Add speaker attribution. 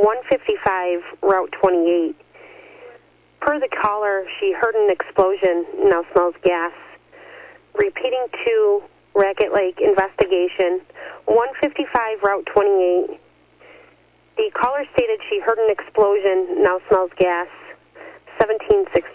Speaker 1: 155 Route 28. Per the caller, she heard an explosion, now smells gas. Repeating to Racket Lake investigation, 155 Route 28. The caller stated she heard an explosion, now smells gas, 1760.